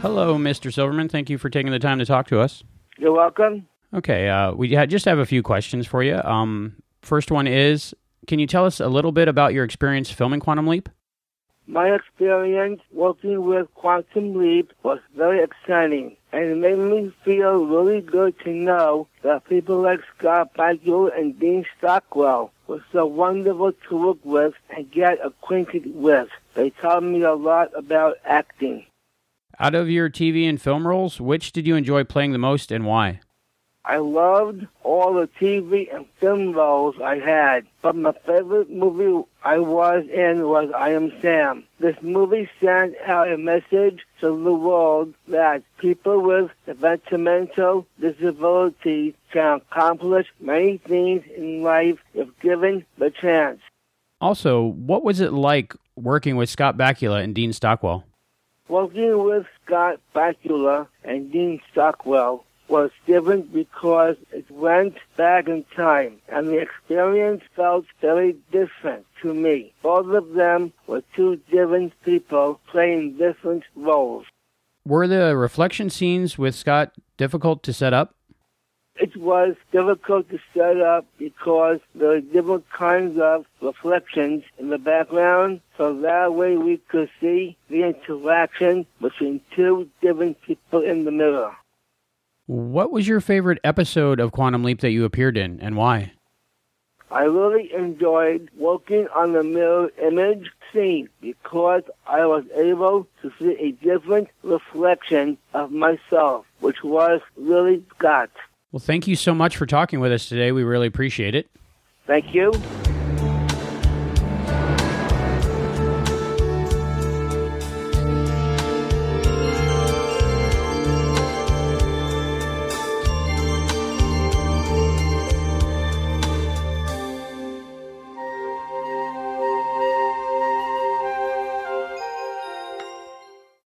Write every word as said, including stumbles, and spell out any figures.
Hello, Mister Silverman. Thank you for taking the time to talk to us. You're welcome. Okay, uh, we ha- just have a few questions for you. Um, first one is, can you tell us a little bit about your experience filming Quantum Leap? My experience working with Quantum Leap was very exciting, and it made me feel really good to know that people like Scott Bakula and Dean Stockwell were so wonderful to work with and get acquainted with. They taught me a lot about acting. Out of your T V and film roles, which did you enjoy playing the most and why? I loved all the T V and film roles I had, but my favorite movie I was in was I Am Sam. This movie sent out a message to the world that people with developmental disabilities can accomplish many things in life if given the chance. Also, what was it like working with Scott Bakula and Dean Stockwell? Working with Scott Bakula and Dean Stockwell was different because it went back in time, and the experience felt very different to me. Both of them were two different people playing different roles. Were the reflection scenes with Scott difficult to set up? It was difficult to set up because there were different kinds of reflections in the background, so that way we could see the interaction between two different people in the mirror. What was your favorite episode of Quantum Leap that you appeared in, and why? I really enjoyed working on the mirror image scene because I was able to see a different reflection of myself, which was really Scott. Well, thank you so much for talking with us today. We really appreciate it. Thank you.